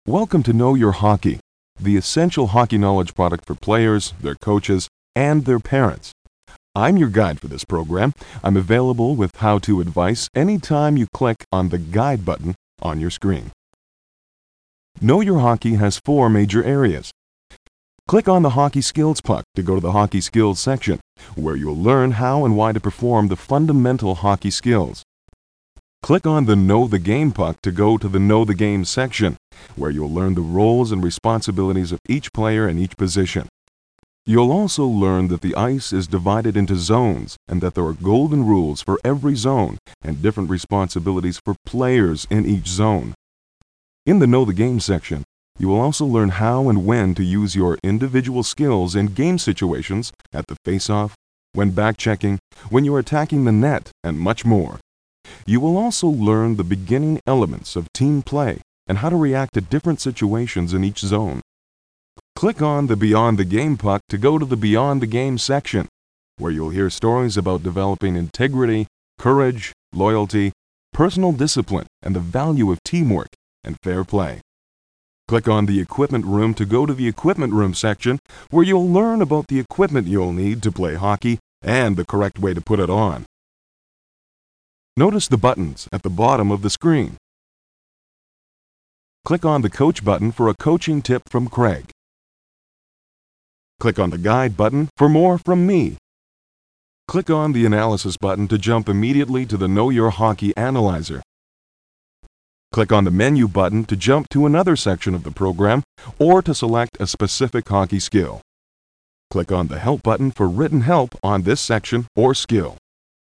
Welcome to Know Your Hockey, the essential hockey knowledge product for players, their coaches, and their parents. I'm your guide for this program. I'm available with how-to advice anytime you click on the Guide button on your screen. Know Your Hockey has 4 major areas. Click on the Hockey Skills puck to go to the Hockey Skills section, where you'll learn how and why to perform the fundamental hockey skills. Click on the Know the Game puck to go to the Know the Game section, where you'll learn the roles and responsibilities of each player in each position. You'll also learn that the ice is divided into zones and that there are golden rules for every zone and different responsibilities for players in each zone. In the Know the Game section, you will also learn how and when to use your individual skills in game situations at the face-off, when back-checking, when you're attacking the net, and much more. You will also learn the beginning elements of team play and how to react to different situations in each zone. Click on the Beyond the Game puck to go to the Beyond the Game section, where you'll hear stories about developing integrity, courage, loyalty, personal discipline, and the value of teamwork and fair play. Click on the Equipment Room to go to the Equipment Room section, where you'll learn about the equipment you'll need to play hockey and the correct way to put it on. Notice the buttons at the bottom of the screen. Click on the Coach button for a coaching tip from Craig. Click on the Guide button for more from me. Click on the Analysis button to jump immediately to the Know Your Hockey Analyzer. Click on the Menu button to jump to another section of the program or to select a specific hockey skill. Click on the Help button for written help on this section or skill.